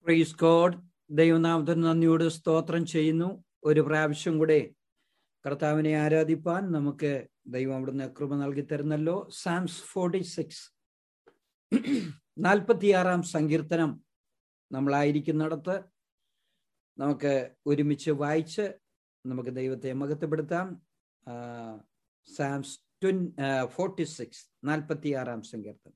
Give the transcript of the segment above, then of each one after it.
Praise God. ദൈവനാമത്തിന് നന്ദിയോട് സ്തോത്രം ചെയ്യുന്നു. ഒരു പ്രാവശ്യം കൂടെ കർത്താവിനെ ആരാധിപ്പാൻ നമുക്ക് ദൈവം അവിടുന്ന് കൃപ നൽകി തരുന്നല്ലോ. സാംസ് 46 46 സങ്കീർത്തനം നമ്മളായിരിക്കുന്നിടത്ത് നമുക്ക് ഒരുമിച്ച് വായിച്ച് നമുക്ക് ദൈവത്തെ മഹത്വപ്പെടുത്താം. സാംസ് 46 46 സങ്കീർത്തനം.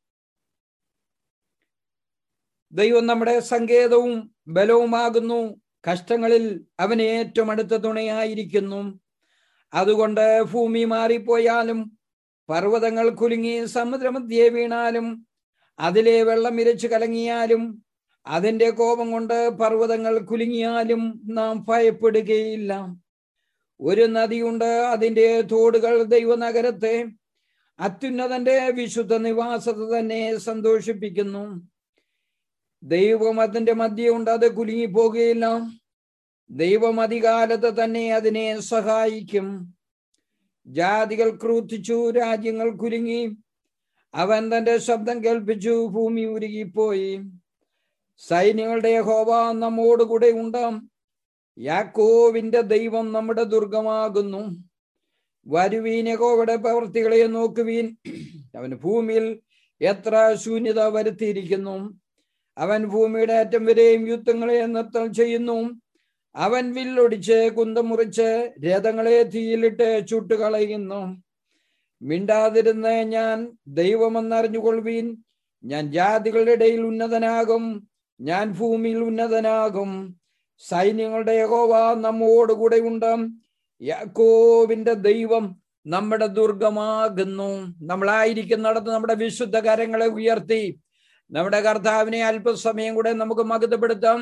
ദൈവം നമ്മുടെ സങ്കേതവും ബലവുമാകുന്നു, കഷ്ടങ്ങളിൽ അവന് ഏറ്റവും അടുത്ത തുണയായിരിക്കുന്നു. അതുകൊണ്ട് ഭൂമി മാറിപ്പോയാലും പർവ്വതങ്ങൾ കുലുങ്ങി സമുദ്രമധ്യേ വീണാലും അതിലെ വെള്ളം ഇരച്ചു കലങ്ങിയാലും അതിന്റെ കോപം കൊണ്ട് പർവ്വതങ്ങൾ കുലുങ്ങിയാലും നാം ഭയപ്പെടുകയില്ല. ഒരു നദിയുണ്ട്, അതിന്റെ തോടുകൾ ദൈവനഗരത്തെ, അത്യുന്നതന്റെ വിശുദ്ധ നിവാസത്തെ തന്നെ സന്തോഷിപ്പിക്കുന്നു. ദൈവം അതിന്റെ മധ്യയുണ്ട്, അത് കുലുങ്ങിപ്പോകുകയില്ല. ദൈവം അധികാലത്ത് തന്നെ അതിനെ സഹായിക്കും. ജാതികൾ ക്രൂദ്ധിച്ചു, രാജ്യങ്ങൾ കുലുങ്ങി. അവൻ തന്റെ ശബ്ദം കേൾപ്പിച്ചു, ഭൂമി ഉരുകിപ്പോയി. സൈന്യങ്ങളുടെ യഹോവ നമ്മോടുകൂടെ ഉണ്ടാം. യാക്കോവിന്റെ ദൈവം നമ്മുടെ ദുർഗമാകുന്നു. വരുവീൻ, യഹോവയുടെ പ്രവൃത്തികളെ നോക്കുവീൻ. അവൻ ഭൂമിയിൽ എത്ര ശൂന്യത വരുത്തിയിരിക്കുന്നു. അവൻ ഭൂമിയുടെ അറ്റം വരെയും യുദ്ധങ്ങളെ നിർത്തൽ ചെയ്യുന്നു. അവൻ വില്ലൊടിച്ച് കുന്തം മുറിച്ച് രഥങ്ങളെ തീയിലിട്ട് ചുട്ടുകളയുന്നു. മിണ്ടാതിരുന്ന് ഞാൻ ദൈവമെന്നറിഞ്ഞുകൊള്ളുവീൻ. ഞാൻ ജാതികളുടെ ഇടയിൽ ഉന്നതനാകും, ഞാൻ ഭൂമിയിൽ ഉന്നതനാകും. സൈന്യങ്ങളുടെ യഹോവ നമ്മോടുകൂടെ ഉണ്ട്. യാക്കോവിന്റെ ദൈവം നമ്മുടെ ദുർഗമാകുന്നു. നമ്മളായിരിക്കുന്നിടത്ത് നമ്മുടെ വിശുദ്ധ കരങ്ങളെ ഉയർത്തി നമ്മുടെ കർത്താവിനെ അല്പസമയം കൂടെ നമുക്ക് മഹത്വപ്പെടുത്താം.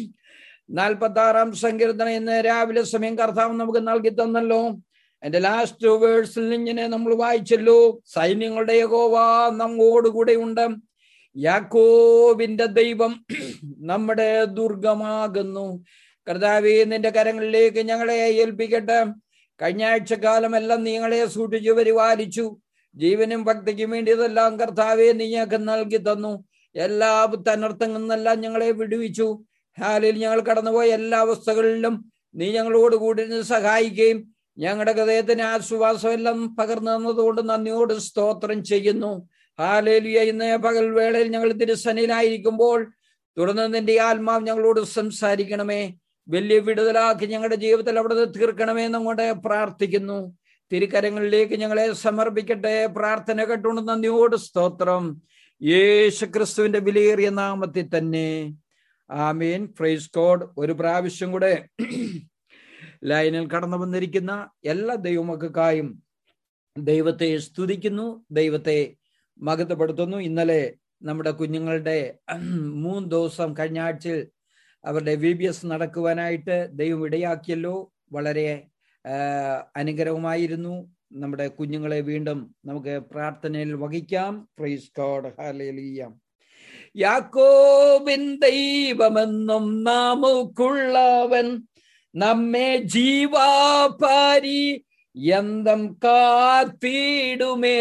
46 സങ്കീർത്തനം ഇന്ന് രാവിലെ സമയം കർത്താവ് നമുക്ക് നൽകി തന്നല്ലോ. എന്റെ ലാസ്റ്റ് വേഴ്സിൽ ഇങ്ങനെ നമ്മൾ വായിച്ചല്ലോ, സൈന്യങ്ങളുടെ യഹോവ നമ്മോടുകൂടെ ഉണ്ട്. യാക്കോബിന്റെ ദൈവം നമ്മുടെ ദുർഗമാകുന്നു. കർത്താവേ, നിന്റെ കരങ്ങളിലേക്ക് ഞങ്ങളെ ഏൽപ്പിക്കട്ടെ. കഴിഞ്ഞ ആഴ്ചക്കാലമെല്ലാം നീങ്ങളെ സൂക്ഷിച്ചു പരിപാലിച്ചു. ജീവനും ഭക്തിക്കും വേണ്ടിയതെല്ലാം കർത്താവെ നീ ഞങ്ങൾക്ക് നൽകി തന്നു. എല്ലാ അനർത്ഥങ്ങളിൽ നിന്നെല്ലാം ഞങ്ങളെ വിടുവിച്ചു. ഹാലിൽ ഞങ്ങൾ കടന്നുപോയ എല്ലാ അവസ്ഥകളിലും നീ ഞങ്ങളോട് കൂടി സഹായിക്കുകയും ഞങ്ങളുടെ ഹൃദയത്തിന് ആശ്വാസം എല്ലാം പകർന്നു തന്നതുകൊണ്ട് നന്ദിയോട് സ്തോത്രം ചെയ്യുന്നു. ഹാലേലുയ. ഇന്ന് പകൽ വേളയിൽ ഞങ്ങൾ തിരുസന്നിധിയിലായിരിക്കുമ്പോൾ തുടർന്ന് നിന്റെ ആത്മാവ് ഞങ്ങളോട് സംസാരിക്കണമേ. വലിയ വിടുതലാക്കി ഞങ്ങളുടെ ജീവിതത്തിൽ അവിടെ തീർക്കണമേ എന്നുകൊണ്ട് പ്രാർത്ഥിക്കുന്നു. തിരുക്കരങ്ങളിലേക്ക് ഞങ്ങളെ സമർപ്പിക്കട്ടെ. പ്രാർത്ഥന കേട്ടുകൊണ്ട് നന്ദിയോട് സ്തോത്രം. യേശു ക്രിസ്തുവിന്റെ വിലയേറിയ നാമത്തിൽ തന്നെ ആമേൻ. Praise God. ഒരു പ്രാവശ്യം കൂടെ ലൈനിൽ കടന്നു വന്നിരിക്കുന്ന എല്ലാ ദൈവമക്കൾക്കായും ദൈവത്തെ സ്തുതിക്കുന്നു, ദൈവത്തെ മഹത്വപ്പെടുത്തുന്നു. ഇന്നലെ നമ്മുടെ കുഞ്ഞുങ്ങളുടെ 3 ദിവസം കഴിഞ്ഞ ആഴ്ചയിൽ അവരുടെ VBS നടക്കുവാനായിട്ട് ദൈവം ഇടയാക്കിയല്ലോ. വളരെ അനുഗ്രഹമായിരുന്നു. നമ്മുടെ കുഞ്ഞുങ്ങളെ വീണ്ടും നമുക്ക് പ്രാർത്ഥനയിൽ വഹിക്കാം. Praise God. ഹല്ലേലൂയ. യാക്കോബിൻ ദൈവമെന്നും നമുക്കുള്ളവൻ, നമ്മെ ജീവാപാരി യന്തം കാത്തിടുമേ.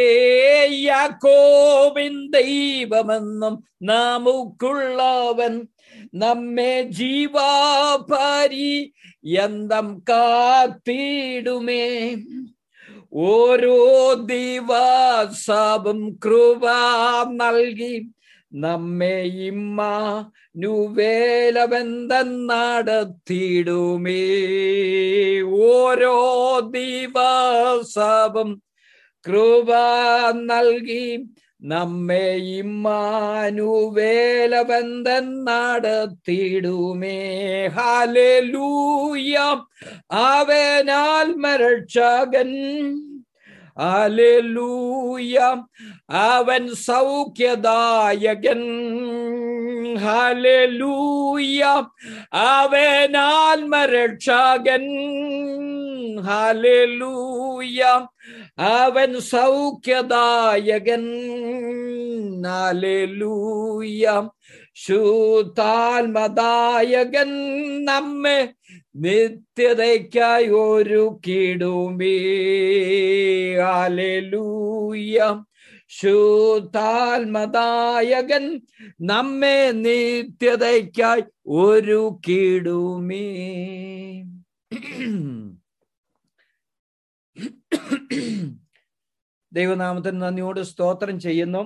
യാക്കോബിൻ ദൈവമെന്നും നമുക്കുള്ളവൻ, നമ്മെ ജീവാപാരി യന്തം കാത്തിടുമേ. ഓരോ ദിവസവും കൃപ നൽകി നമ്മെ ഇമ്മാനുവേലവൻ നടത്തിയിടുമേ. ഓരോ ദിവസവും കൃപ നൽകി നമ്മെ ഇമ്മാനുവേലവൻ നടത്തിയിടുമേ. ഹല്ലേലൂയ. അവൻ ആത്മരക്ഷകൻ. ഹല്ലേലൂയ. അവൻ സൗഖ്യദായകൻ. ഹല്ലേലൂയ. അവൻ ആത്മരക്ഷകൻ. ഹല്ലേലൂയ. അവൻ സൗഖ്യദായകൻ. ഹല്ലേലൂയ. ശുദ്ധാത്മദായകൻ. നമ്മെ നിത്യതയ്ക്കായി ഒരുക്കിടുമേ. ഹല്ലേലൂയ. ശുദ്ധാത്മദായകൻ നമ്മെ നിത്യതയ്ക്കായി ഒരുക്കിടുമേ. ദൈവനാമത്തിന് നന്ദിയോട് സ്തോത്രം ചെയ്യുന്നു.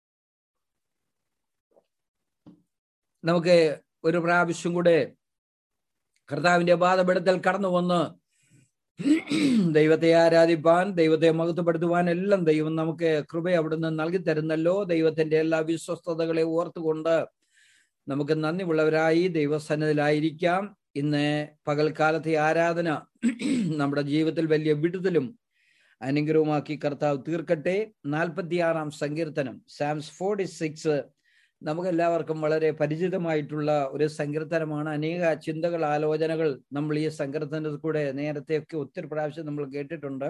നമുക്ക് ഒരു പ്രാവശ്യം കൂടെ കർത്താവിന്റെ പാദപീഠത്തിൽ കടന്നു വന്ന് ദൈവത്തെ ആരാധിപ്പാൻ, ദൈവത്തെ മഹത്വപ്പെടുത്തുവാൻ എല്ലാം ദൈവം നമുക്ക് കൃപ അവിടുന്ന് നൽകി തരുന്നല്ലോ. ദൈവത്തിന്റെ എല്ലാ വിശ്വസ്തതകളെ ഓർത്തുകൊണ്ട് നമുക്ക് നന്ദിയുള്ളവരായി ദൈവസന്നിധിയിലായിരിക്കാം. ഇന്ന് പകൽക്കാലത്തെ ആരാധന നമ്മുടെ ജീവിതത്തിൽ വലിയ വിടുതലും അനുഗ്രഹമാക്കി കർത്താവ് തീർക്കട്ടെ. 46-ാം സങ്കീർത്തനം, സാംസ് 46, നമുക്കെല്ലാവർക്കും വളരെ പരിചിതമായിട്ടുള്ള ഒരു സങ്കീർത്തനമാണ്. അനേക ചിന്തകൾ, ആലോചനകൾ നമ്മൾ ഈ സങ്കീർത്തനത്തിൽ കൂടെ നേരത്തെയൊക്കെ ഒത്തിരി പ്രാവശ്യം നമ്മൾ കേട്ടിട്ടുണ്ട്.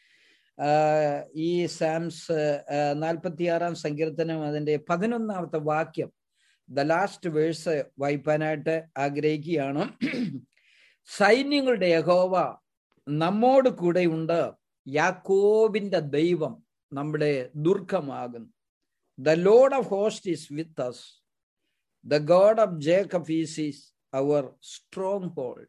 ഈ സാംസ് 46-ാം സങ്കീർത്തനം അതിൻ്റെ 11-ാമത്തെ വാക്യം, ദ ലാസ്റ്റ് വേഴ്സ് വായിപ്പാനായിട്ട് ആഗ്രഹിക്കുകയാണ്. സൈന്യങ്ങളുടെ യഹോവ നമ്മോട് കൂടെയുണ്ട്, യാക്കോബിന്റെ ദൈവം നമ്മുടെ ദുർഗമാകുന്നു. The Lord of hosts is with us. The God of Jacob is our stronghold.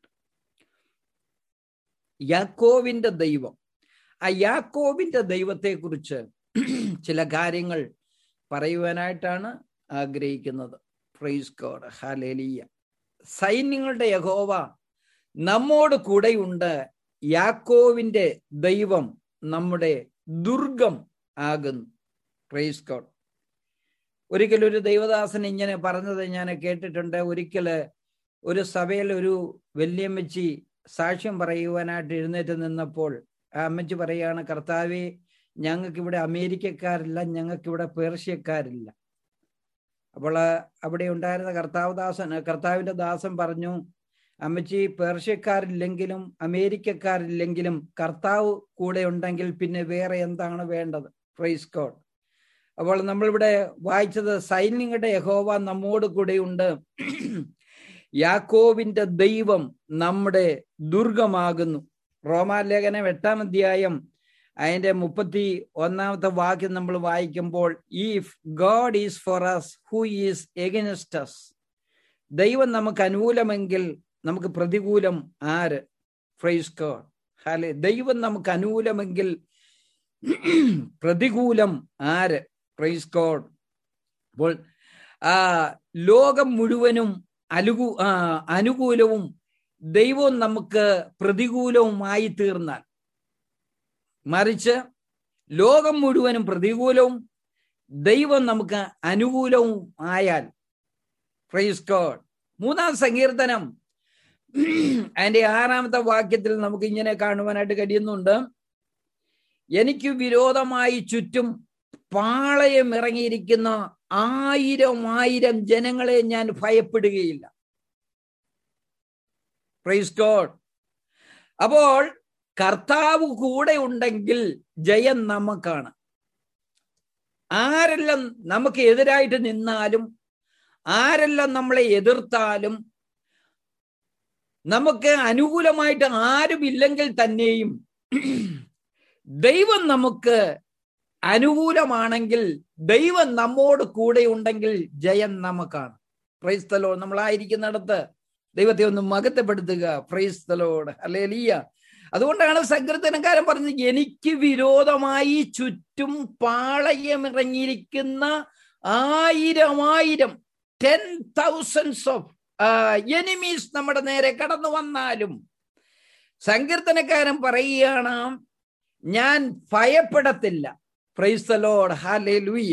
യാക്കോബിന്റെ ദൈവം. ആ യാക്കോബിന്റെ ദൈവത്തെ കുറിച്ച് ചില കാര്യങ്ങൾ പറയുവാനായിട്ടാണ് ആഗ്രഹിക്കുന്നത്. Praise God, hallelujah. സൈന്യങ്ങളുടെ യഹോവ നമ്മോട് കൂടെയുണ്ട്, യാക്കോബിന്റെ ദൈവം നമ്മുടെ ദുർഗം ആകുന്നു. Praise God. ഒരിക്കലൊരു ദൈവദാസൻ ഇങ്ങനെ പറഞ്ഞത് ഞാൻ കേട്ടിട്ടുണ്ട്. ഒരിക്കൽ ഒരു സഭയിൽ ഒരു വല്യമ്മച്ചി സാക്ഷ്യം പറയുവാനായിട്ട് എഴുന്നേറ്റ് നിന്നപ്പോൾ ആ അമ്മച്ചി പറയുകയാണ്, കർത്താവേ, ഞങ്ങൾക്കിവിടെ അമേരിക്കക്കാരില്ല, ഞങ്ങൾക്കിവിടെ പേർഷ്യക്കാരില്ല. അപ്പോൾ അവിടെ ഉണ്ടായിരുന്ന കർത്താവിന്റെ ദാസൻ പറഞ്ഞു, അമ്മച്ചി, പേർഷ്യക്കാരില്ലെങ്കിലും അമേരിക്കക്കാരില്ലെങ്കിലും കർത്താവ് കൂടെ ഉണ്ടെങ്കിൽ പിന്നെ വേറെ എന്താണ് വേണ്ടത്? Praise God. അപ്പോൾ നമ്മളിവിടെ വായിച്ചത് സൈന്യങ്ങളുടെ യഹോവ നമ്മോട് കൂടെയുണ്ട്, യാക്കോബിന്റെ ദൈവം നമ്മുടെ ദുർഗമാകുന്നു. റോമാലേഖനം 8-ാം അധ്യായം അതിന്റെ 31-ാമത്തെ വാക്യം നമ്മൾ വായിക്കുമ്പോൾ, if God is for us, who is against us? ദൈവം നമുക്ക് അനുകൂലമെങ്കിൽ നമുക്ക് പ്രതികൂലം ആര്? Praise God, hallelujah. ദൈവം നമുക്ക് അനുകൂലമെങ്കിൽ പ്രതികൂലം ആര്? Praise God. അപ്പോൾ ലോകം മുഴുവനും അനുകൂലവും ദൈവം നമുക്ക് പ്രതികൂലവുമായി തീർന്നാൽ, മറിച്ച് ലോകം മുഴുവനും പ്രതികൂലവും ദൈവം നമുക്ക് അനുകൂലവും ആയാൽ, പ്രൈസ് ഗോഡ്. 3-ാം സങ്കീർത്തനം അതിന്റെ 6-ാമത്തെ വാക്യത്തിൽ നമുക്ക് ഇങ്ങനെ കാണുവാനായിട്ട് കഴിയുന്നുണ്ട്, എനിക്ക് വിരോധമായി ചുറ്റും പാളയം ഇറങ്ങിയിരിക്കുന്ന 1000 ജനങ്ങളെ ഞാൻ ഭയപ്പെടുകയില്ല. Price God. അപ്പോൾ കർത്താവ് കൂടെ ഉണ്ടെങ്കിൽ ജയം നമുക്കാണ്. ആരെല്ലാം നമുക്ക് എതിരായിട്ട് നിന്നാലും, ആരെല്ലാം നമ്മളെ എതിർത്താലും, നമുക്ക് അനുകൂലമായിട്ട് ആരുമില്ലെങ്കിൽ തന്നെയും ദൈവം നമുക്ക് അനുകൂലമാണെങ്കിൽ, ദൈവം നമ്മോട് കൂടെ ഉണ്ടെങ്കിൽ ജയം നമുക്കാണ്. Price the Lord. നമ്മളായിരിക്കുന്നിടത്ത് ദൈവത്തെ ഒന്ന് മഹത്വപ്പെടുത്തുക. Praise the Lord, hallelujah. അതുകൊണ്ടാണ് സങ്കീർത്തനക്കാരൻ പറഞ്ഞത്, എനിക്ക് വിരോധമായി ചുറ്റും പാളയമിറങ്ങിയിരിക്കുന്ന 1000 10,000s ഓഫ് എനിമീസ് നമ്മുടെ നേരെ കടന്നു വന്നാലും, സങ്കീർത്തനക്കാരൻ പറയുകയാണ്, ഞാൻ ഭയപ്പെടത്തില്ല. Praise the Lord, hallelujah.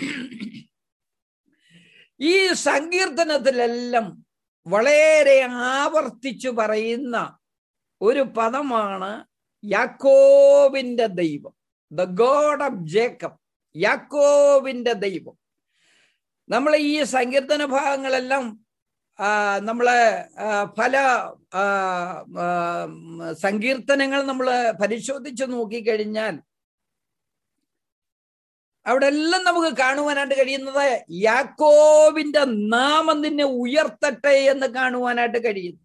ഈ സങ്കീർത്തനത്തിലെല്ലാം വളരെ ആവർത്തിച്ചു പറയുന്ന ഒരു പദമാണ് യാക്കോബിന്റെ ദൈവം, ദ ഗോഡ് ഓഫ് ജേക്കബ്, യാക്കോബിന്റെ ദൈവം. നമ്മൾ ഈ സങ്കീർത്തന ഭാഗങ്ങളെല്ലാം നമ്മള് പല സങ്കീർത്തനങ്ങൾ നമ്മൾ പരിശോധിച്ച് നോക്കിക്കഴിഞ്ഞാൽ അവിടെ എല്ലാം നമുക്ക് കാണുവാനായിട്ട് കഴിയുന്നത് യാക്കോബിന്റെ നാമം നിന്നെ ഉയർത്തട്ടെ എന്ന് കാണുവാനായിട്ട് കഴിയുന്നു.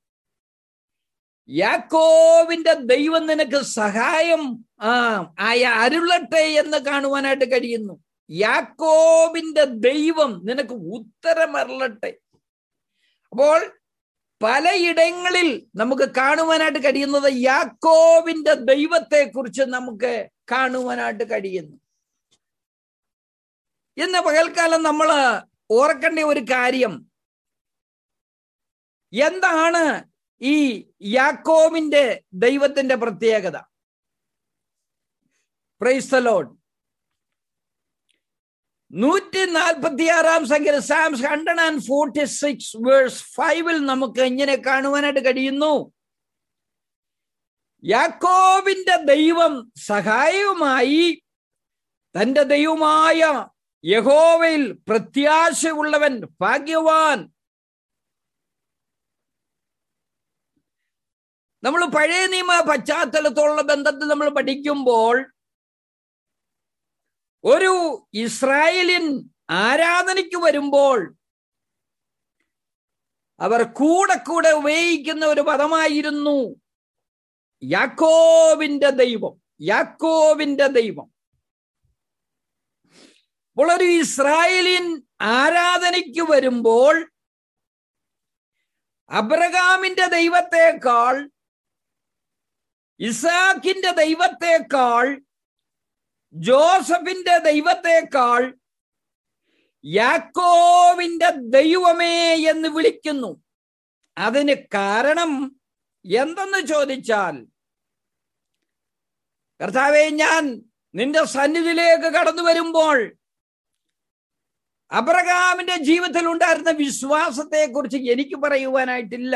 യാക്കോബിന്റെ ദൈവം നിനക്ക് സഹായം അരുളട്ടെ എന്ന് കാണുവാനായിട്ട് കഴിയുന്നു. യാക്കോബിന്റെ ദൈവം നിനക്ക് ഉത്തരമരുളട്ടെ. അപ്പോൾ പലയിടങ്ങളിൽ നമുക്ക് കാണുവാനായിട്ട് കഴിയുന്നത് യാക്കോബിന്റെ ദൈവത്തെ കുറിച്ച് നമുക്ക് കാണുവാനായിട്ട് കഴിയുന്നു. ഇന്ന് പകൽക്കാലം നമ്മൾ ഓർക്കേണ്ട ഒരു കാര്യം, എന്താണ് ഈ യാക്കോബിന്റെ ദൈവത്തിന്റെ പ്രത്യേകത? Praise the Lord. 146 സംഖ്യ സാംസ് 146 വേഴ്സ് 5 നമുക്ക് ഇങ്ങനെ കാണുവാനായിട്ട് കഴിയുന്നു. യാക്കോബിന്റെ ദൈവം സഹായവുമായി തന്റെ ദൈവമായ യഹോവയിൽ പ്രത്യാശയുള്ളവൻ ഭാഗ്യവാൻ. നമ്മൾ പഴയ നിയമ പശ്ചാത്തലത്തോടുള്ള ബന്ധത്തിൽ നമ്മൾ പഠിക്കുമ്പോൾ ഒരു ഇസ്രായേലിയൻ ആരാധനയ്ക്ക് വരുമ്പോൾ അവർ കൂടെ കൂടെ ഉപയോഗിക്കുന്ന ഒരു പദമായിരുന്നു യാക്കോബിന്റെ ദൈവം. യാക്കോബിന്റെ ദൈവം. അപ്പോൾ ഒരു ഇസ്രായേലിയൻ ആരാധനയ്ക്ക് വരുമ്പോൾ അബ്രഹാമിന്റെ ദൈവത്തെക്കാൾ, ഇസാക്കിന്റെ ദൈവത്തെക്കാൾ, ജോസഫിന്റെ ദൈവത്തെക്കാൾ യാക്കോബിന്റെ ദൈവമേ എന്ന് വിളിക്കുന്നു. അതിന് കാരണം എന്തെന്ന് ചോദിച്ചാൽ, കർത്താവേ, ഞാൻ നിന്റെ സന്നിധിയിലേക്ക് കടന്നു വരുമ്പോൾ അബ്രഹാമിന്റെ ജീവിതത്തിൽ ഉണ്ടായിരുന്ന വിശ്വാസത്തെ കുറിച്ച് എനിക്ക് പറയുവാനായിട്ടില്ല.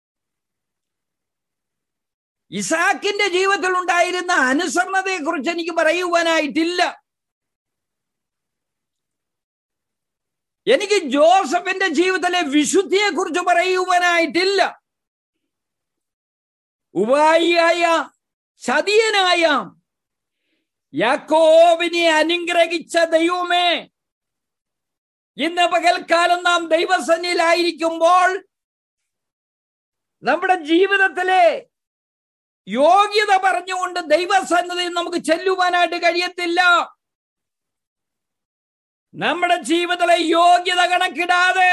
ഇസാക്കിന്റെ ജീവിതത്തിൽ ഉണ്ടായിരുന്ന അനുസരണത്തെ കുറിച്ച് എനിക്ക് പറയുവാനായിട്ടില്ല. എനിക്ക് ജോസഫിന്റെ ജീവിതത്തിലെ വിശുദ്ധിയെ കുറിച്ച് പറയുവാനായിട്ടില്ല. ഉപായിയായ ചതിയനായ യാക്കോബിനെ അനുഗ്രഹിച്ച ദൈവമേ, ഇന്ന് പകൽക്കാലം നാം ദൈവസന്നിധിയിലായിരിക്കുമ്പോൾ നമ്മുടെ ജീവിതത്തിലെ യോഗ്യത പറഞ്ഞുകൊണ്ട് ദൈവസന്നിധിയിൽ നമുക്ക് ചെല്ലുവാനായിട്ട് കഴിയത്തില്ല. നമ്മുടെ ജീവിതത്തിലെ യോഗ്യത കണക്കിടാതെ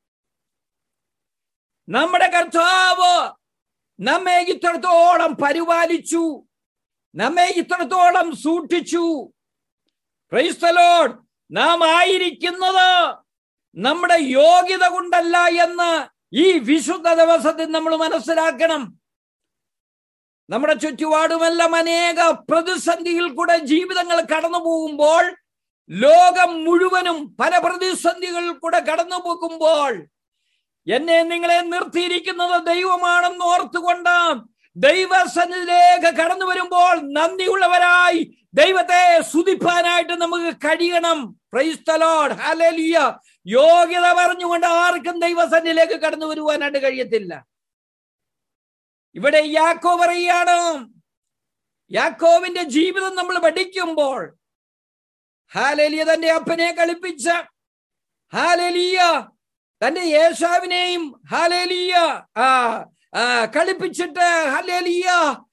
നമ്മുടെ കർത്താവ് നമ്മെ ഇത്രത്തോളം പരിപാലിച്ചു, നമ്മെ ഇത്രത്തോളം സൂക്ഷിച്ചു. Praise the Lord. നാം ആയിരിക്കുന്നത് നമ്മുടെ യോഗ്യത കൊണ്ടല്ല എന്ന് ഈ വിശുദ്ധ ദിവസത്തിൽ നമ്മൾ മനസ്സിലാക്കണം. നമ്മുടെ ചുറ്റുപാടുമെല്ലാം അനേക പ്രതിസന്ധിയിൽ കൂടെ ജീവിതങ്ങൾ കടന്നു പോകുമ്പോൾ, ലോകം മുഴുവനും പല പ്രതിസന്ധികളിൽ കൂടെ കടന്നു പോകുമ്പോൾ, എന്നെ നിങ്ങളെ നിർത്തിയിരിക്കുന്നത് ദൈവമാണെന്ന് ഓർത്തുകൊണ്ട് ദൈവസന്നിധിയിലേക്ക് കടന്നു വരുമ്പോൾ നന്ദിയുള്ളവരായി ദൈവത്തെ സ്തുതിപ്പാനായിട്ട് നമുക്ക് കഴിയണം. Praise the Lord. ഹല്ലേലൂയ. യോഗ്യത പറഞ്ഞുകൊണ്ട് ആർക്കും ദൈവസന്നിധിയിലേക്ക് കടന്നു വരുവാനായിട്ട് കഴിയത്തില്ല. ഇവിടെ യാക്കോബ് പറയുകയാണ്, യാക്കോബിന്റെ ജീവിതം നമ്മൾ പഠിക്കുമ്പോൾ, ഹല്ലേലൂയ, തന്റെ അപ്പനെ കളിപ്പിച്ച, ഹല്ലേലൂയ, തന്റെ യേശാവിനെയും ഹല്ലേലൂയ കളിപ്പിച്ചിട്ട്, ഹല്ലേലൂയ,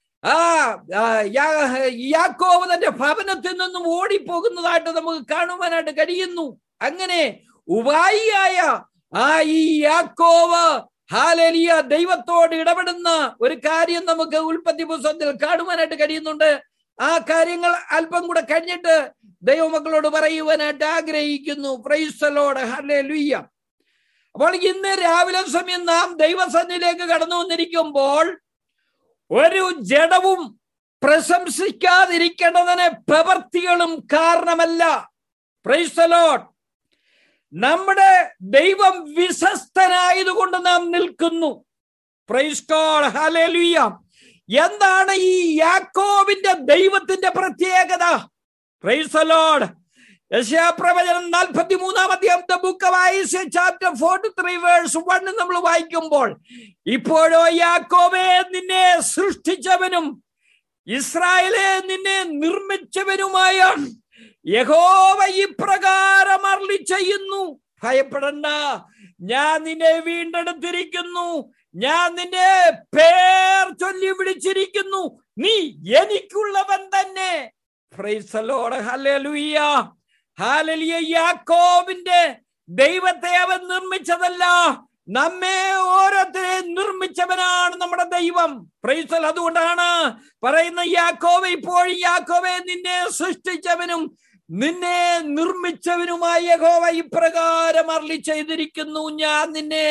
യാക്കോബ് തന്റെ ഭവനത്തിൽ നിന്നും ഓടിപ്പോകുന്നതായിട്ട് നമുക്ക് കാണുവാനായിട്ട് കഴിയുന്നു. അങ്ങനെ ഉപായിയായ ഈ യാക്കോബ് ഹല്ലേലൂയ ദൈവത്തോട് ഇടപെടുന്ന ഒരു കാര്യം നമുക്ക് ഉൽപ്പത്തി പുസ്തകത്തിൽ കാണുവാനായിട്ട് കഴിയുന്നുണ്ട്. ആ കാര്യങ്ങൾ അല്പം കൂടെ കഴിഞ്ഞിട്ട് ദൈവമക്കളോട് പറയുവാനായിട്ട് ആഗ്രഹിക്കുന്നു. Praise the Lord. ഹല്ലേലൂയ. അപ്പോൾ ഇന്ന് രാവിലെ സമയം നാം ദൈവസന്നിധിയിലേക്ക് കടന്നു വന്നിരിക്കുമ്പോൾ ഒരു ജഡവും പ്രശംസിക്കാതിരിക്കേണ്ടതിന് പ്രവൃത്തികളും കാരണമല്ല. Praise the Lord. നമ്മുടെ ദൈവം വിശ്വസ്തനായതുകൊണ്ട് നാം നിൽക്കുന്നു. Praise God. ഹല്ലേലൂയ. എന്താണ് ഈ യാക്കോബിന്റെ ദൈവത്തിന്റെ പ്രത്യേകത? Praise the Lord. യെശയ്യാപ്രവചനം 43-ാം അധ്യായം book of Isaiah chapter 43 verse 1 നമ്മൾ വായിക്കുമ്പോൾ, ഇപ്പോഴോ യാക്കോബേ, നിന്നെ സൃഷ്ടിച്ചവനും ഇസ്രായേലേ, നിന്നെ നിർമ്മിച്ചവനുമായ യഹോവ ഇപ്രകാരം അരുളി ചെയ്യുന്നു, ഭയപ്പെടണ്ട, ഞാൻ നിന്നെ വീണ്ടെടുത്തിരിക്കുന്നു, ഞാൻ നിന്നെ പേർ ചൊല്ലി വിളിച്ചിരിക്കുന്നു, നീ എനിക്കുള്ളവൻ തന്നെ. Praise the Lord. ഹല്ലേലൂയ. ഹല്ലേലൂയ. യാക്കോബിന്റെ ദൈവത്തെ അവൻ നിർമ്മിച്ചതല്ല, നമ്മെ ഓരോരുത്തരെയും നിർമ്മിച്ചവനാണ് നമ്മുടെ ദൈവം. Praise the lord. അതുകൊണ്ടാണ് പറയുന്ന യാക്കോബേ, ഇപ്പോഴും യാക്കോബേ, നിന്നെ സൃഷ്ടിച്ചവനും നിന്നെ നിർമ്മിച്ചവനുമായ യഹോവ ഇപ്രകാരം അരുളി ചെയ്തിരിക്കുന്നു, ഞാൻ നിന്നെ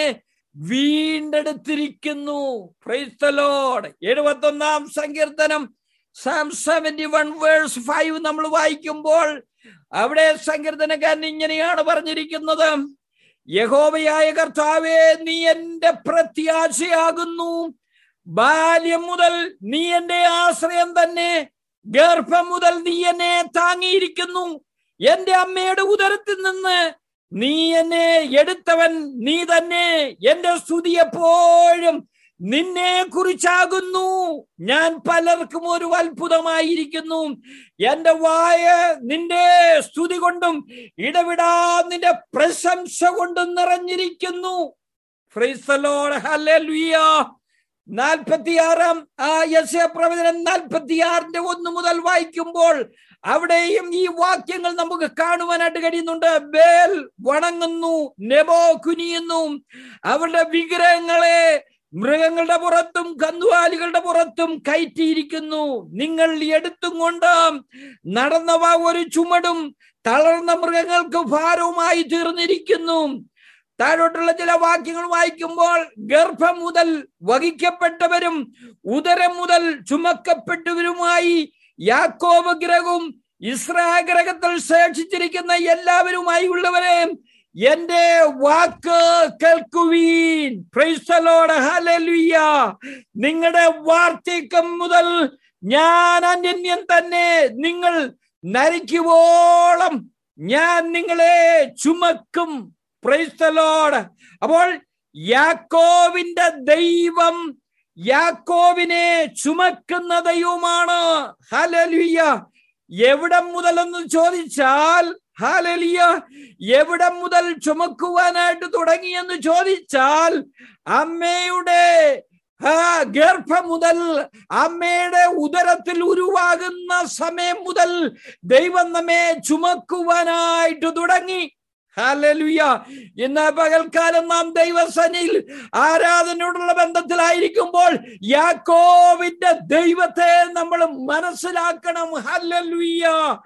വീണ്ടെടുത്തിരിക്കുന്നു. Praise the lord. 71-ാം സങ്കീർത്തനം Psalm 71 verse 5 നമ്മൾ വായിക്കുമ്പോൾ അവിടെ സങ്കീർത്തനക്കാരൻ ഇങ്ങനെയാണ് പറഞ്ഞിരിക്കുന്നത്: യഹോവയായ കർത്താവേ, നീ എന്റെ പ്രത്യാശയാകുന്നു, ബാല്യം മുതൽ നീ എന്റെ ആശ്രയം തന്നെ, ഗർഭം മുതൽ നീ എന്നെ താങ്ങിയിരിക്കുന്നു, എന്റെ അമ്മയുടെ ഉദരത്തിൽ നിന്ന് നീ എന്നെ എടുത്തവൻ നീ തന്നെ, എന്റെ സ്തുതി എപ്പോഴും നിന്നെ കുറിച്ചാകുന്നു, ഞാൻ പലർക്കും ഒരു അത്ഭുതമായിരിക്കുന്നു, എന്റെ വായ നിന്റെ സ്തുതി കൊണ്ടും ഇടവിടാ നിന്റെ പ്രശംസ കൊണ്ടും നിറഞ്ഞിരിക്കുന്നു. Praise the Lord. ഹല്ലേലൂയ. 46-ാം യെശയ്യാപ്രവചനം 46-ന്റെ 1 മുതൽ വായിക്കുമ്പോൾ അവിടെയും ഈ വാക്യങ്ങൾ നമുക്ക് കാണുവാനായിട്ട് കഴിയുന്നുണ്ട്. ബേൽ വണങ്ങുന്നു, നെബോ കുനിയുന്നു, അവരുടെ വിഗ്രഹങ്ങളെ മൃഗങ്ങളുടെ പുറത്തും കന്നുകാലികളുടെ പുറത്തും കയറ്റിയിരിക്കുന്നു. നിങ്ങൾ എടുത്തും കൊണ്ട് നടന്നവ ഒരു ചുമടും തളർന്ന മൃഗങ്ങൾക്ക് ഭാരവുമായി തീർന്നിരിക്കുന്നു. താഴോട്ടുള്ള ചില വാക്യങ്ങൾ വായിക്കുമ്പോൾ ഗർഭം മുതൽ വഹിക്കപ്പെട്ടവരും ഉദരം മുതൽ ചുമക്കപ്പെട്ടവരുമായി യാക്കോബ് ഗ്രഹവും ഇസ്രായേൽ ഗ്രഹത്തിൽ ശേഷിച്ചിരിക്കുന്ന എല്ലാവരുമായി ഉള്ളവരെ എന്റെ വാക്ക് കേൾക്കുവീൻ. Praise the Lord. ഹല്ലേലൂയ. നിങ്ങളുടെ വാർദ്ധക്യം മുതൽ ഞാൻ അന്യൻ തന്നെ, നിങ്ങൾ നരിക്കുവോളം ഞാൻ നിങ്ങളെ ചുമക്കും. Price the Lord. അപ്പോൾ യാക്കോവിന്റെ ദൈവം യാക്കോവിനെ ചുമക്കുന്ന ദൈവമാണ്. ഹല്ലേലൂയ. എവിടെ മുതലെന്ന് ചോദിച്ചാൽ, ഹല്ലേലൂയ, എവിടെ മുതൽ ചുമക്കുവാനായിട്ട് തുടങ്ങിയെന്ന് ചോദിച്ചാൽ അമ്മയുടെ ഗർഭം മുതൽ, അമ്മയുടെ ഉദരത്തിൽ ഉരുവാകുന്ന സമയം മുതൽ ദൈവം നമ്മെ ചുമക്കുവാനായിട്ട് തുടങ്ങി. ഹല്ലേലൂയ. ഇന്ന് പകൽക്കാലം നാം ദൈവസന്നിധിയിൽ ആരാധനയോടുള്ള ബന്ധത്തിലായിരിക്കുമ്പോൾ യാക്കോബിന്റെ ദൈവത്തെ നമ്മൾ മനസ്സിലാക്കണം. ഹല്ലേലൂയ.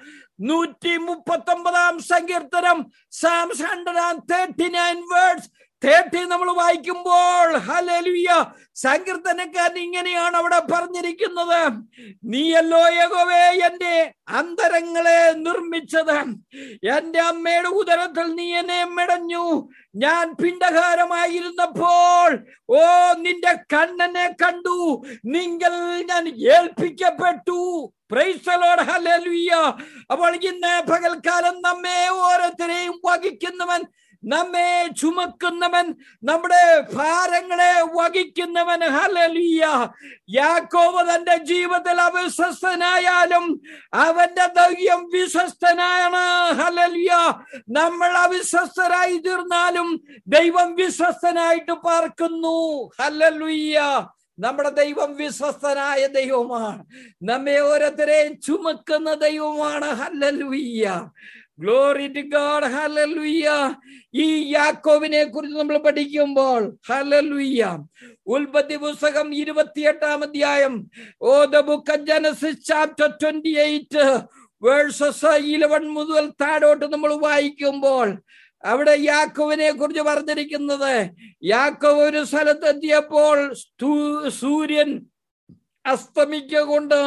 139-ാം സങ്കീർത്തനം Psalms 139 verse 30 നമ്മൾ വായിക്കുമ്പോൾ, ഹല്ലേലൂയ, സങ്കീർത്തനക്കാരൻ ഇങ്ങനെയാണ് അവിടെ പറഞ്ഞിരിക്കുന്നത്: നീയല്ലോ യഹോവേ എന്റെ അന്തരങ്ങളെ നിർമ്മിച്ചത്, എന്റെ അമ്മയുടെ ഉദരത്തിൽ നീ എന്നെ മെടഞ്ഞു, ഞാൻ പിണ്ഡകാരമായിരുന്നപ്പോൾ നിന്റെ കണ്ണെന്നെ കണ്ടു, നിങ്ങൾ ഞാൻ ഏൽപ്പിക്കപ്പെട്ടു. Praise the Lord. ഹല്ലേലൂയ. അപ്പോൾ ഇന്ന് പകൽക്കാലം നമ്മെ ഓരോരുത്തരെയും വഹിക്കുന്നവൻ, നമ്മെ ചുമക്കുന്നവൻ, നമ്മുടെ ഭാരങ്ങളെ വഹിക്കുന്നവൻ. ഹല്ലേലൂയ. യാക്കോബ് തന്റെ ജീവിതത്തിൽ അവിശ്വസ്തനായാലും അവന്റെ ദൈവം വിശ്വസ്തനാണ്. ഹല്ലേലൂയ. നമ്മൾ അവിശ്വസ്തരായി തീർന്നാലും ദൈവം വിശ്വസ്തനായിട്ട് പാർക്കുന്നു. ഹല്ലേലൂയ. നമ്മുടെ ദൈവം വിശ്വസ്തനായ ദൈവമാണ്, നമ്മെ ഓരോരുത്തരെയും ചുമക്കുന്ന ദൈവമാണ്. ഹല്ലേലൂയ. Glory to God. ഹല്ലേലൂയ. ഈ യാക്കോബിനെ കുറിച്ച് നമ്മൾ പഠിക്കുമ്പോൾ, ഹല്ലേലൂയ, ഉൽപ്പത്തി പുസ്തകം 28-ാം അധ്യായം, the book of Genesis chapter 28 verses 11 മുതൽ താഴോട്ട് നമ്മൾ വായിക്കുമ്പോൾ അവിടെ യാക്കോബിനെ കുറിച്ച് പറഞ്ഞിരിക്കുന്നത്, യാക്കോബ് ഒരു സ്ഥലത്തെത്തിയപ്പോൾ സൂര്യൻ അസ്തമിക്കൊണ്ട്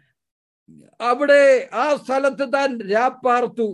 അവിടെ ആ സ്ഥലത്ത് താൻ രാപ്പാർത്തു.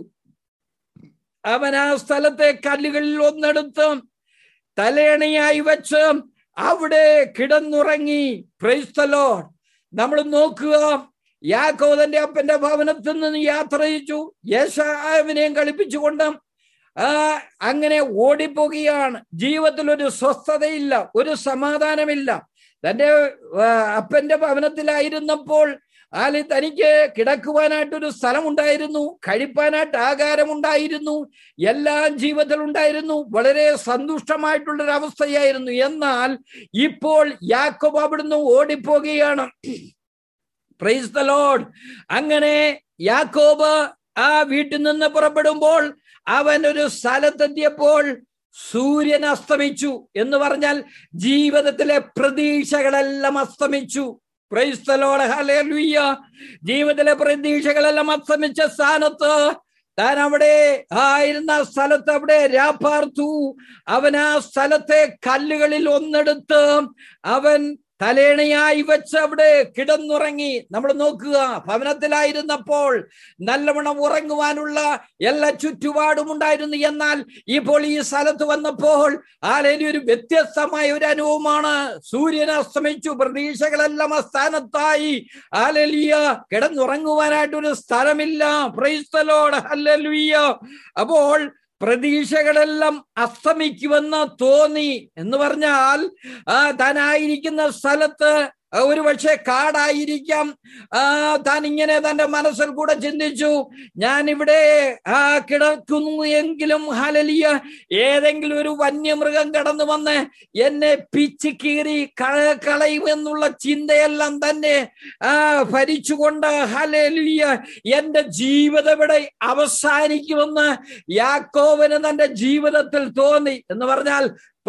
അവൻ ആ സ്ഥലത്തെ കല്ലുകളിൽ ഒന്നെടുത്ത് തലയണയായി വെച്ച് അവിടെ കിടന്നുറങ്ങി. Praise the lord. നമ്മൾ നോക്കുക, യാക്കോബ് തന്റെ അപ്പന്റെ ഭവനത്തിൽ നിന്ന് യാത്ര ചെയ്തു, യേശാവിനെയും കളിപ്പിച്ചുകൊണ്ട് അങ്ങനെ ഓടിപ്പോകുകയാണ്. ജീവിതത്തിൽ ഒരു സ്വസ്ഥതയില്ല, ഒരു സമാധാനമില്ല. തന്റെ അപ്പന്റെ ഭവനത്തിലായിരുന്നപ്പോൾ തനിക്ക് കിടക്കുവാനായിട്ടൊരു സ്ഥലമുണ്ടായിരുന്നു, കഴിപ്പാനായിട്ട് ആഹാരമുണ്ടായിരുന്നു, എല്ലാം ജീവിതത്തിൽ ഉണ്ടായിരുന്നു, വളരെ സന്തുഷ്ടമായിട്ടുള്ളൊരവസ്ഥയായിരുന്നു. എന്നാൽ ഇപ്പോൾ യാക്കോബ് അവിടുന്ന് ഓടിപ്പോകുകയാണ്. Price the Lord. അങ്ങനെ യാക്കോബ് ആ വീട്ടിൽ നിന്ന് പുറപ്പെടുമ്പോൾ അവൻ ഒരു സ്ഥലത്തെത്തിയപ്പോൾ സൂര്യൻ അസ്തമിച്ചു. എന്ന് പറഞ്ഞാൽ ജീവിതത്തിലെ പ്രതീക്ഷകളെല്ലാം അസ്തമിച്ചു. പ്രൈസ് ദി ലോർഡ്, ഹല്ലേലൂയ. ജീവിതത്തിലെ പ്രതീക്ഷകളെല്ലാം അസ്തമിച്ച സ്ഥാനത്ത് താൻ അവിടെ ആയിരുന്ന സ്ഥലത്ത് അവിടെ രാപ്പാർത്തു. അവൻ ആ സ്ഥലത്തെ കല്ലുകളിൽ ഒന്നെടുത്ത് അവൻ തലേണയായി വെച്ച് അവിടെ കിടന്നുറങ്ങി. നമ്മൾ നോക്കുക, ഭവനത്തിലായിരുന്നപ്പോൾ നല്ലവണ്ണം ഉറങ്ങുവാനുള്ള എല്ലാ ചുറ്റുപാടും ഉണ്ടായിരുന്നു. എന്നാൽ ഇപ്പോൾ ഈ സ്ഥലത്ത് വന്നപ്പോൾ ഒരു വ്യത്യസ്തമായ ഒരു അനുഭവമാണ്. സൂര്യൻ അസ്തമിച്ചു, പ്രതീക്ഷകളെല്ലാം അസ്ഥാനത്തായി. കിടന്നുറങ്ങുവാനായിട്ടൊരു സ്ഥലമില്ല. Praise the Lord, hallelujah. അപ്പോൾ പ്രതീക്ഷകളെല്ലാം അസ്തമിക്കുമെന്ന് തോന്നി. എന്ന് പറഞ്ഞാൽ താനായിരിക്കുന്ന സ്ഥലത്ത് ഒരു പക്ഷേ കാടായിരിക്കാം. താൻ ഇങ്ങനെ തന്റെ മനസ്സിൽ കൂടെ ചിന്തിച്ചു, ഞാനിവിടെ കിടക്കുന്നു എങ്കിലും ഹല്ലേലൂയ ഏതെങ്കിലും ഒരു വന്യമൃഗം കടന്നു വന്ന് എന്നെ പിച്ച് കീറി കളയുമെന്നുള്ള ചിന്തയെല്ലാം തന്നെ ഭരിച്ചുകൊണ്ട് ഹല്ലേലൂയ എന്റെ ജീവിതം ഇവിടെ അവസാനിക്കുമെന്ന് യാക്കോബിന് തന്റെ ജീവിതത്തിൽ തോന്നി. എന്ന് പറഞ്ഞാൽ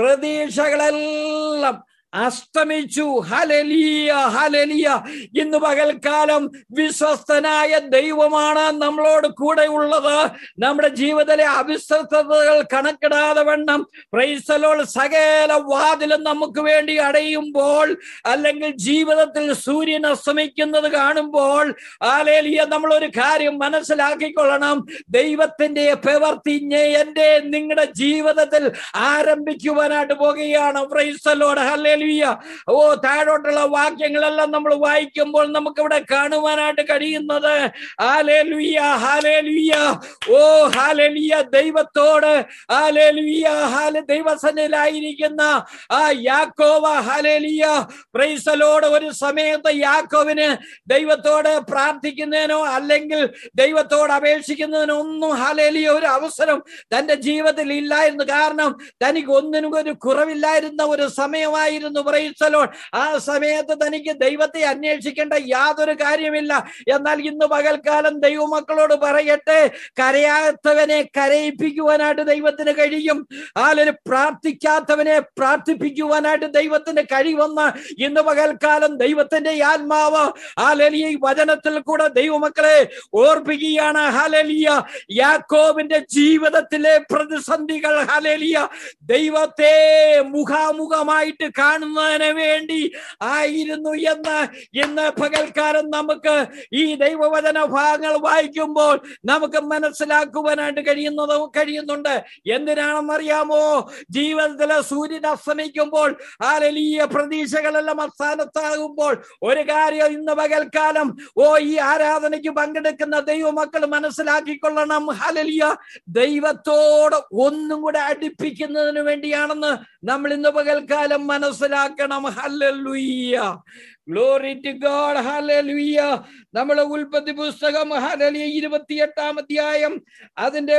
പ്രതീക്ഷകളെല്ലാം അസ്തമിച്ചു. ഹല്ലേലൂയ, ഹല്ലേലൂയ. ഇന്ന് പകൽക്കാലം വിശ്വസ്തനായ ദൈവമാണ് നമ്മളോട് കൂടെ ഉള്ളത്. നമ്മുടെ ജീവിതത്തിലെ അവിശ്വസ്തതകൾ കണക്കിടാതെ വണ്ണം പ്രൈസ് ദി ലോർഡ് സകല വാതിലും നമുക്ക് വേണ്ടി അടയുമ്പോൾ, അല്ലെങ്കിൽ ജീവിതത്തിൽ സൂര്യൻ അസ്തമിക്കുന്നത് കാണുമ്പോൾ ഹല്ലേലൂയ നമ്മൾ ഒരു കാര്യം മനസ്സിലാക്കിക്കൊള്ളണം. ദൈവത്തിന്റെ പ്രവൃത്തി എന്റെ നിങ്ങളുടെ ജീവിതത്തിൽ ആരംഭിക്കുവാനായിട്ട് പോകുകയാണ്. പ്രൈസ് ദി ലോർഡ്, ഹല്ലേലൂയ. താഴോട്ടുള്ള വാക്യങ്ങളെല്ലാം നമ്മൾ വായിക്കുമ്പോൾ നമുക്ക് ഇവിടെ കാണുവാനായിട്ട് കഴിയുന്നത് ഹല്ലേലൂയ, ഹല്ലേലൂയ. ഹല്ലേലൂയ. ദൈവത്തോട് ഹല്ലേലൂയ ദൈവസന്നിധിയിലായിരിക്കുന്ന യാക്കോബ് ഹല്ലേലൂയ പ്രൈസ് ദി ലോർഡ് ഒരു സമയത്ത് യാക്കോബിന് ദൈവത്തോട് പ്രാർത്ഥിക്കുന്നതിനോ അല്ലെങ്കിൽ ദൈവത്തോട് അപേക്ഷിക്കുന്നതിനോ ഒന്നും ഹല്ലേലൂയ ഒരു അവസരം തന്റെ ജീവിതത്തിൽ ഇല്ലായിരുന്നു. കാരണം തനിക്ക് ഒന്നിനും ഒരു കുറവില്ലായിരുന്ന ഒരു സമയമായിരുന്നു. Praise the lord. ആ സമയത്ത് തനിക്ക് ദൈവത്തെ അന്വേഷിക്കേണ്ട യാതൊരു കാര്യമില്ല. എന്നാൽ ഇന്ന് പകൽക്കാലം ദൈവമക്കളോട് പറയട്ടെ, കരയാത്തവനെ കരയിപ്പിക്കുവാനായിട്ട് ദൈവത്തിന് കഴിയും. പ്രാർത്ഥിക്കാത്തവനെ പ്രാർത്ഥിപ്പിക്കുവാനായിട്ട് ദൈവത്തിന് കഴിയുമെന്ന് ഇന്ന് പകൽക്കാലം ദൈവത്തിന്റെ ആത്മാവ് ഈ വചനത്തിൽ കൂടെ ദൈവമക്കളെ ഓർപ്പിക്കുകയാണ്. ഹല്ലേലൂയ. യാക്കോബിന്റെ ജീവിതത്തിലെ പ്രതിസന്ധികൾ ഹല്ലേലൂയ ദൈവത്തെ മുഖാമുഖമായിട്ട് കാണുന്നതിന് വേണ്ടി ആയിരുന്നു എന്ന് ഇന്ന് പകൽക്കാലം നമുക്ക് ഈ ദൈവവചന ഭാഗങ്ങൾ വായിക്കുമ്പോൾ നമുക്ക് മനസ്സിലാക്കുവാനായിട്ട് കഴിയുന്നുണ്ട്. എന്തിനാണെന്നറിയാമോ? ജീവിതത്തിലെ സൂര്യൻ അസ്തമിക്കുമ്പോൾ ഹല്ലേലൂയ പ്രതീക്ഷകളെല്ലാം അവസാനത്താകുമ്പോൾ ഒരു കാര്യം ഇന്ന് പകൽക്കാലം ഈ ആരാധനയ്ക്ക് പങ്കെടുക്കുന്ന ദൈവമക്കൾ മനസ്സിലാക്കിക്കൊള്ളണം. ഹല്ലേലൂയ ദൈവത്തോട് ഒന്നും കൂടെ അടുപ്പിക്കുന്നതിന് വേണ്ടിയാണെന്ന് നമ്മൾ ഇന്ന് പകൽക്കാലം മനസ്സിലാക്കണം. ഹല്ലേലൂയ, ഗ്ലോറി ടു ഗോഡ്. ഹല്ലേലൂയ. നമ്മുടെ ഉൽപ്പത്തി പുസ്തകം ഹല്ലേലൂയ 28-ാം അധ്യായം അതിന്റെ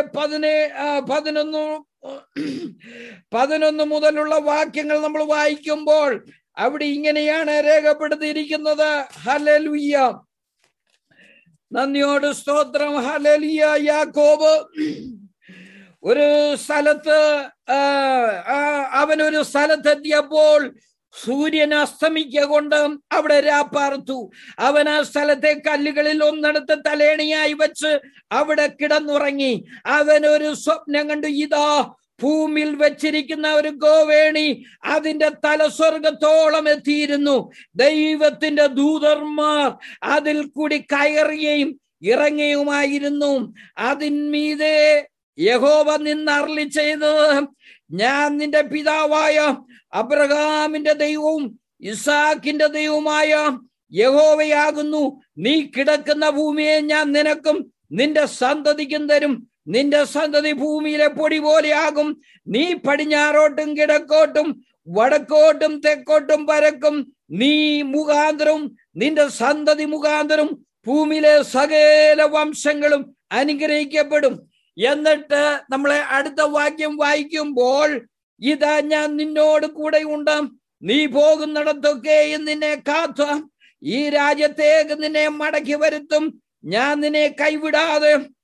11 മുതലുള്ള വാക്യങ്ങൾ നമ്മൾ വായിക്കുമ്പോൾ അവിടെ ഇങ്ങനെയാണ് രേഖപ്പെടുത്തിയിരിക്കുന്നത്. ഹല്ലേലൂയ. നന്ദിയോട് സ്തോത്രം. ഹല്ലേലൂയ. യാക്കോബ് ഒരു സ്ഥലത്ത് അവനൊരു സ്ഥലത്തെത്തിയപ്പോൾ സൂര്യൻ അസ്തമിക്കൊണ്ട് അവിടെ രാപ്പാർത്തു. അവൻ ആ സ്ഥലത്തെ കല്ലുകളിൽ ഒന്നെടുത്ത് തലേണിയായി വെച്ച് അവിടെ കിടന്നുറങ്ങി. അവനൊരു സ്വപ്നം കണ്ടു. ഇതാ ഭൂമിയിൽ വെച്ചിരിക്കുന്ന ഒരു ഗോവേണി അതിന്റെ തല സ്വർഗത്തോളം എത്തിയിരുന്നു. ദൈവത്തിന്റെ ദൂതന്മാർ അതിൽ കൂടി കയറുകയും ഇറങ്ങുകയുമായിരുന്നു. അതിന്മീതെ യഹോവ നിന്നരുളി ചെയ്തത്, ഞാൻ നിന്റെ പിതാവായ അബ്രഹാമിന്റെ ദൈവവും ഇസാക്കിന്റെ ദൈവവുമായ യഹോവയാകുന്നു. നീ കിടക്കുന്ന ഭൂമിയെ ഞാൻ നിനക്കും നിന്റെ സന്തതിക്കും തരും. നിന്റെ സന്തതി ഭൂമിയിലെ പൊടി പോലെയാകും. നീ പടിഞ്ഞാറോട്ടും കിഴക്കോട്ടും വടക്കോട്ടും തെക്കോട്ടും പരക്കും. നീ മുഖാന്തരം നിന്റെ സന്തതി മുഖാന്തരം ഭൂമിയിലെ സകല വംശങ്ങളും അനുഗ്രഹിക്കപ്പെടും. എന്നിട്ട് നമ്മളെ അടുത്ത വാക്യം വായിക്കുമ്പോൾ, ഇതാ ഞാൻ നിന്നോട് കൂടെ ഉണ്ട്. നീ പോകുന്നിടത്തൊക്കെയും നിന്നെ കാത്ത് ഈ രാജ്യത്തേക്ക് നിന്നെ മടക്കി വരുത്തും. ഞാൻ നിന്നെ കൈവിടാതെ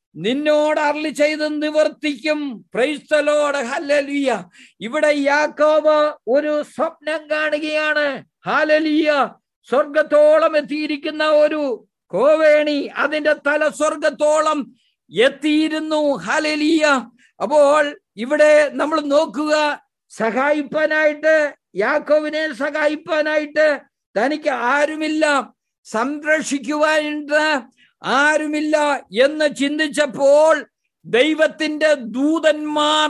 നിന്നോട് അരുളി ചെയ്ത് നിവർത്തിക്കും. Praise the Lord. ഹല്ലേലൂയ. ഇവിടെ യാക്കോബ് ഒരു സ്വപ്നം കാണുകയാണ്. ഹല്ലേലൂയ. സ്വർഗത്തോളം എത്തിയിരിക്കുന്ന ഒരു കോവേണി, അതിന്റെ തല സ്വർഗത്തോളം എത്തിയിരുന്നു. ഹല്ലേലൂയ. അപ്പോൾ ഇവിടെ നമ്മൾ നോക്കുക, സഹായിപ്പാനായിട്ട്, യാക്കോബിനെ സഹായിപ്പാനായിട്ട് തനിക്ക് ആരുമില്ല, സംരക്ഷിക്കുവാനായിട്ട് ആരുമില്ല എന്ന് ചിന്തിച്ചപ്പോൾ ദൈവത്തിന്റെ ദൂതന്മാർ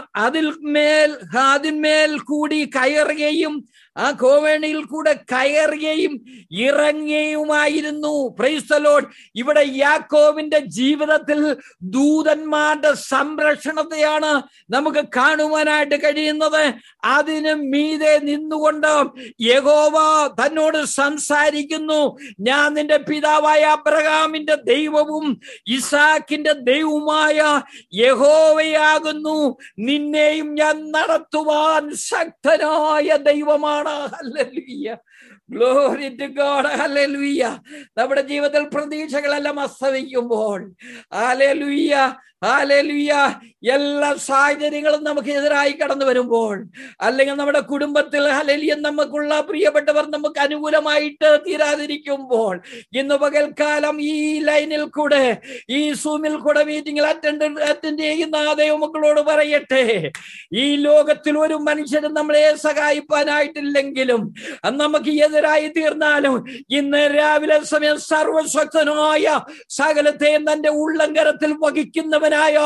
അതിന്മേൽ കൂടി കയറുകയും ആ കോവേണിയിൽ കൂടെ കയറുകയും ഇറങ്ങുകയുമായിരുന്നു. Price the Lord. ഇവിടെ യാക്കോബിന്റെ ജീവിതത്തിൽ ദൂതന്മാരുടെ സംരക്ഷണത്തെയാണ് നമുക്ക് കാണുവാനായിട്ട് കഴിയുന്നത്. അതിന് മീതെ നിന്നുകൊണ്ട് യഹോവ തന്നോട് സംസാരിക്കുന്നു. ഞാൻ നിന്റെ പിതാവായ അബ്രഹാമിന്റെ ദൈവവും ഇസാക്കിന്റെ ദൈവവുമായ യഹോവയാകുന്നു. നിന്നെയും ഞാൻ നടത്തുവാൻ ശക്തനായ ദൈവമാണ്. ഹല്ലേലൂയ. Glory to God. ഹല്ലേലൂയ. നമ്മുടെ ജീവിതത്തിൽ പ്രതീക്ഷകളെല്ലാം അസ്തമിക്കുമ്പോൾ, ഹല്ലേലൂയ, ഹല്ലേലൂയ, എല്ലാ സാഹചര്യങ്ങളും നമുക്ക് എതിരായി കടന്നു വരുമ്പോൾ, അല്ലെങ്കിൽ നമ്മുടെ കുടുംബത്തിൽ ഹല്ലേലൂയ നമുക്കുള്ള പ്രിയപ്പെട്ടവർ നമുക്ക് അനുകൂലമായിട്ട് തീരാതിരിക്കുമ്പോൾ, ഇന്ന് പകൽക്കാലം ഈ ലൈനിൽ കൂടെ, ഈ സൂമിൽ കൂടെ മീറ്റിംഗിൽ അറ്റൻഡ് ചെയ്യുന്ന ദൈവമക്കളോട് പറയട്ടെ, ഈ ലോകത്തിൽ ഒരു മനുഷ്യനും നമ്മളെ സഹായിപ്പാനായിട്ടില്ലെങ്കിലും നമുക്ക് എതിരായി തീർന്നാലും ഇന്ന് രാവിലെ സമയം സർവശക്തനായ സകലത്തെയും തന്റെ ഉള്ളങ്കരത്തിൽ വഹിക്കുന്നവനായ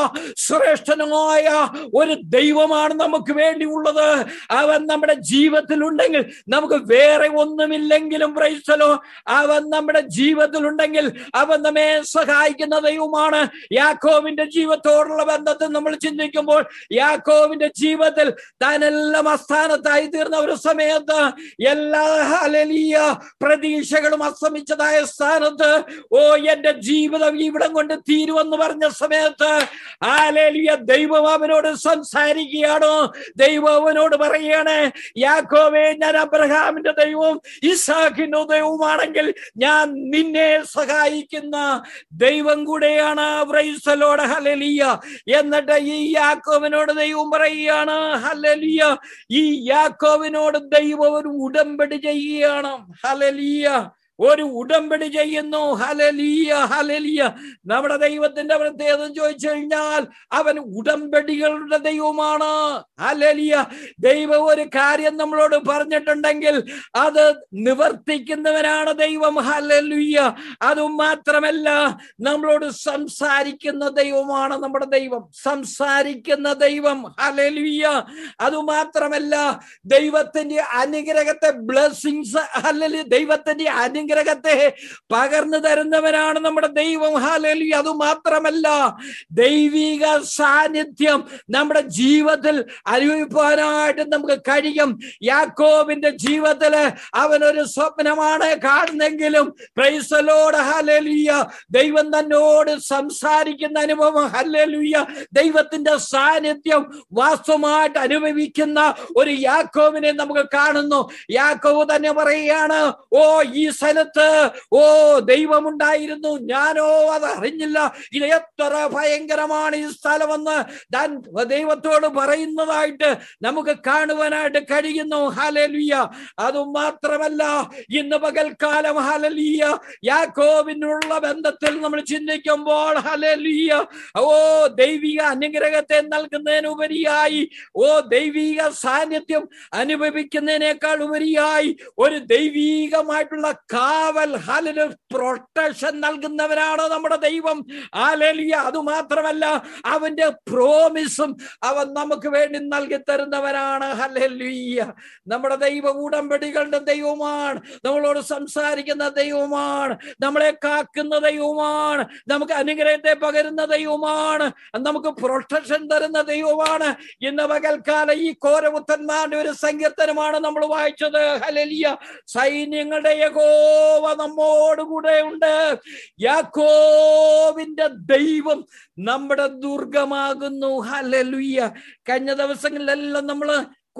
ശ്രേഷ്ഠനായ ഒരു ദൈവമാണ് നമുക്ക് വേണ്ടിയുള്ളത്. അവൻ നമ്മുടെ ജീവിതത്തിൽ ഉണ്ടെങ്കിൽ നമുക്ക് വേറെ ഒന്നുമില്ലെങ്കിലും പ്രൈസ് ദി ലോർഡ്, അവൻ നമ്മുടെ ജീവിതത്തിൽ ഉണ്ടെങ്കിൽ അവൻ നമ്മെ സഹായിക്കുന്ന ദൈവമാണ്. യാക്കോബിന്റെ ജീവിതത്തോടുള്ള ബന്ധത്തിൽ നമ്മൾ ചിന്തിക്കുമ്പോൾ, യാക്കോബിന്റെ ജീവിതത്തിൽ താനെല്ലാം അസ്ഥാനത്തായി തീർന്ന ഒരു സമയത്ത്, എല്ലാ ഹല്ലേലൂയ പ്രതീക്ഷകളും അസ്തമിച്ചതായ സ്ഥാനത്ത്, ഓ എന്റെ ജീവിതം ഇവിടം കൊണ്ട് തീരുവെന്ന് പറഞ്ഞ സമയത്ത് ഹല്ലേലൂയ ദൈവം അവനോട് സംസാരിക്കുകയാണ്. ദൈവം അവനോട് പറയാണ്, യാക്കോബേ, ഞാൻ അബ്രഹാമിന്റെ ദൈവവും ഇസാക്കിന്റെ ദൈവവുമാണെങ്കിൽ ഞാൻ നിന്നെ സഹായിക്കുന്ന ദൈവം കൂടെയാണ്. Praise the Lord. ഹല്ലേലൂയ. എന്നിട്ട് ഈ യാക്കോബിനോട് ദൈവം പറയുകയാണ്, ഹല്ലേലൂയ, ഈ യാക്കോബിനോട് ദൈവം ഒരു ഉടമ്പടി ചെയ്യുകയാണ്. ഹല്ലേലൂയ. ഒരു ഉടമ്പടി ചെയ്യുന്നു. ഹല്ലേലൂയ, ഹല്ലേലൂയ. നമ്മുടെ ദൈവത്തിന്റെ പ്രത്യേകത ചോദിച്ചു കഴിഞ്ഞാൽ അവൻ ഉടമ്പടികളുടെ ദൈവമാണ്. ഹല്ലേലൂയ. ദൈവം ഒരു കാര്യം നമ്മളോട് പറഞ്ഞിട്ടുണ്ടെങ്കിൽ അത് നിവർത്തിക്കുന്നവനാണ് ദൈവം. ഹല്ലേലൂയ. അതും മാത്രമല്ല, നമ്മളോട് സംസാരിക്കുന്ന ദൈവമാണ് നമ്മുടെ ദൈവം. സംസാരിക്കുന്ന ദൈവം. ഹല്ലേലൂയ. അതുമാത്രമല്ല, ദൈവത്തിന്റെ അനുഗ്രഹത്തെ, ബ്ലെസ്സിങ്സ്, ഹല്ലേലൂയ, ദൈവത്തിന്റെ അനുഗ്രഹത്തെ പകർന്നു തരുന്നവനാണ് നമ്മുടെ ദൈവം. ഹല്ലേലൂയ. അതുമാത്രമല്ല, ദൈവിക സാന്നിധ്യം നമ്മുടെ ജീവിതത്തിൽ അനുഭവിക്കാനായിട്ട് നമുക്ക് കഴിയും. യാക്കോബിന്റെ ജീവിതത്തിൽ അവനൊരു സ്വപ്നമാണ് കാണുന്നെങ്കിലും പ്രൈസ് ദി ലോർഡ്, ഹല്ലേലൂയ, ദൈവം തന്നോട് സംസാരിക്കുന്ന അനുഭവം, ഹല്ലേലൂയ, ദൈവത്തിന്റെ സാന്നിധ്യം വാസ്തവമായിട്ട് അനുഭവിക്കുന്ന ഒരു യാക്കോബിനെ നമുക്ക് കാണുന്നു. യാക്കോബ് തന്നെ പറയുകയാണ്, ഓ ഈ സ്ഥലത്ത് ദൈവമുണ്ടായിരുന്നു, ഞാനോ അത് അറിഞ്ഞില്ല. ഇത് എത്ര ഭയങ്കരമാണ് ഈ സ്ഥലമെന്ന് താൻ ദൈവത്തോട് പറയുന്നതായിട്ട് നമുക്ക് കാണുവാനായിട്ട് കഴിയുന്നു. ഹല്ലേലൂയ. അതും മാത്രമല്ല, ഇന്ന് പകൽക്കാലം ഹല്ലേലൂയ യാക്കോബിനുള്ള ബന്ധത്തിൽ നമ്മൾ ചിന്തിക്കുമ്പോൾ, ഹല്ലേലൂയ, ദൈവിക അനുഗ്രഹത്തെ നൽകുന്നതിനുപരിയായി, ദൈവിക സാന്നിധ്യം അനുഭവിക്കുന്നതിനേക്കാൾ ഉപരിയായി ഒരു ദൈവികമായിട്ടുള്ള കാവൽ, ഹല്ലേലൂയ, പ്രൊട്ടക്ഷൻ നൽകുന്നവനാണ് നമ്മുടെ ദൈവം. ഹല്ലേലൂയ. അതുമാത്രമല്ല, അവന്റെ പ്രോമിസും അവൻ നമുക്ക് വേണ്ടി നൽകി തരുന്നവനാണ്. ഹല്ലേലൂയ. നമ്മുടെ ദൈവം ഉടമ്പടികളുടെ ദൈവമാണ്, നമ്മളോട് സംസാരിക്കുന്ന ദൈവമാണ്, നമ്മളെ കാക്കുന്ന ദൈവമാണ്, നമുക്ക് അനുഗ്രഹത്തെ പകരുന്ന ദൈവമാണ്, നമുക്ക് പ്രൊട്ടക്ഷൻ തരുന്ന ദൈവമാണ്. ഇന്ന് പകൽക്കാലം ഈ കോരപുത്രന്മാരുടെ ഒരു സങ്കീർത്തനമാണ് നമ്മൾ വായിച്ചത്. ഹല്ലേലൂയ. സൈന്യങ്ങളുടെ യഹോവ നമ്മോടുകൂടെ ഉണ്ട്. യാക്കോബിന്റെ ദൈവം നമ്മുടെ ദുർഗമാകുന്നു. ഹല്ലേലൂയ. കഴിഞ്ഞ ദിവസങ്ങളിലെല്ലാം നമ്മള്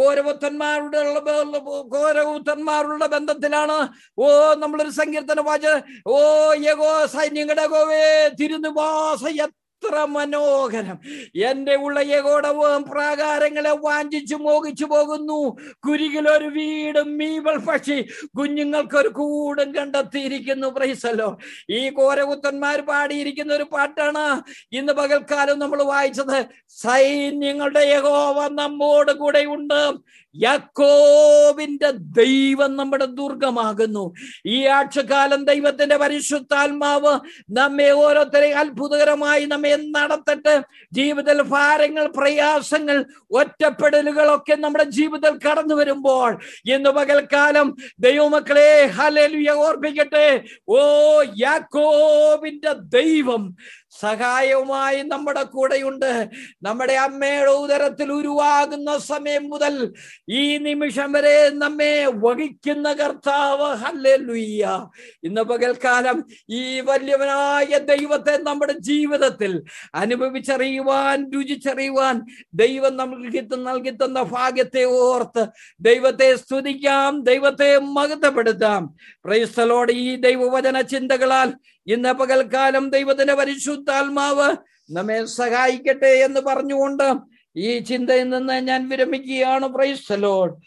കോരപുത്രന്മാരുടെ ബന്ധത്തിലാണ് നമ്മളൊരു സങ്കീർത്തനം വായിച്ചത്. യഹോ സൈന്യങ്ങളുടെ യഹോവേ തിരുനിവാസ എത്ര മനോഹരം! എന്റെ ഉള്ള യഹോവയും പ്രാകാരങ്ങളെ വാഞ്ചിച്ചു മോഹിച്ചു പോകുന്നു. കുരികിലൊരു വീടും മീവൽ പക്ഷി കുഞ്ഞുങ്ങൾക്കൊരു കൂടും കണ്ടെത്തിയിരിക്കുന്നു. Praise the lord. ഈ കോരകുത്തന്മാർ പാടിയിരിക്കുന്ന ഒരു പാട്ടാണ് ഇന്ന് പകൽക്കാലം നമ്മൾ വായിച്ചത്. സൈന്യങ്ങളുടെ യഹോവ നമ്മോട് കൂടെ ഉണ്ട്, യാക്കോബിന്റെ ദൈവം നമ്മുടെ ദുർഗമാകുന്നു. ഈ ആഴ്ചക്കാലം ദൈവത്തിന്റെ പരിശുദ്ധാത്മാവ് നമ്മെ ഓരോരുത്തരെയും അത്ഭുതകരമായി നമ്മെ നടത്തട്ടെ. ജീവിതത്തിൽ ഭാരങ്ങൾ, പ്രയാസങ്ങൾ, ഒറ്റപ്പെടലുകളൊക്കെ നമ്മുടെ ജീവിതത്തിൽ കടന്നു വരുമ്പോൾ ഇന്ന് പകൽക്കാലം ദൈവമക്കളെ ഹല്ലേലൂയ ഓർപ്പിക്കട്ടെ. ഓ, യാക്കോബിന്റെ ദൈവം സഹായവുമായി നമ്മുടെ കൂടെയുണ്ട്. നമ്മുടെ അമ്മയുടെ ഉദരത്തിൽ ഉരുവാകുന്ന സമയം മുതൽ ഈ നിമിഷം വരെ നമ്മെ വഹിക്കുന്ന കർത്താവ്. ഹല്ലേലൂയ. ഇന്ന് പകൽക്കാലം ഈ വലിയവനായ ദൈവത്തെ നമ്മുടെ ജീവിതത്തിൽ അനുഭവിച്ചറിയുവാൻ, രുചിച്ചറിയുവാൻ ദൈവം നമുക്ക് നൽകി തന്ന ഭാഗ്യത്തെ ഓർത്ത് ദൈവത്തെ സ്തുതിക്കാം, ദൈവത്തെ മഹത്വപ്പെടുത്താം. Price the lord. ഈ ദൈവവചന ചിന്തകളാൽ ഇന്ന് പകൽക്കാലം ദൈവത്തിന്റെ പരിശുദ്ധാത്മാവ് നമ്മെ സഹായിക്കട്ടെ എന്ന് പറഞ്ഞുകൊണ്ട് ഈ ചിന്തയിൽ നിന്ന് ഞാൻ വിരമിക്കുകയാണ്. Price the Lord.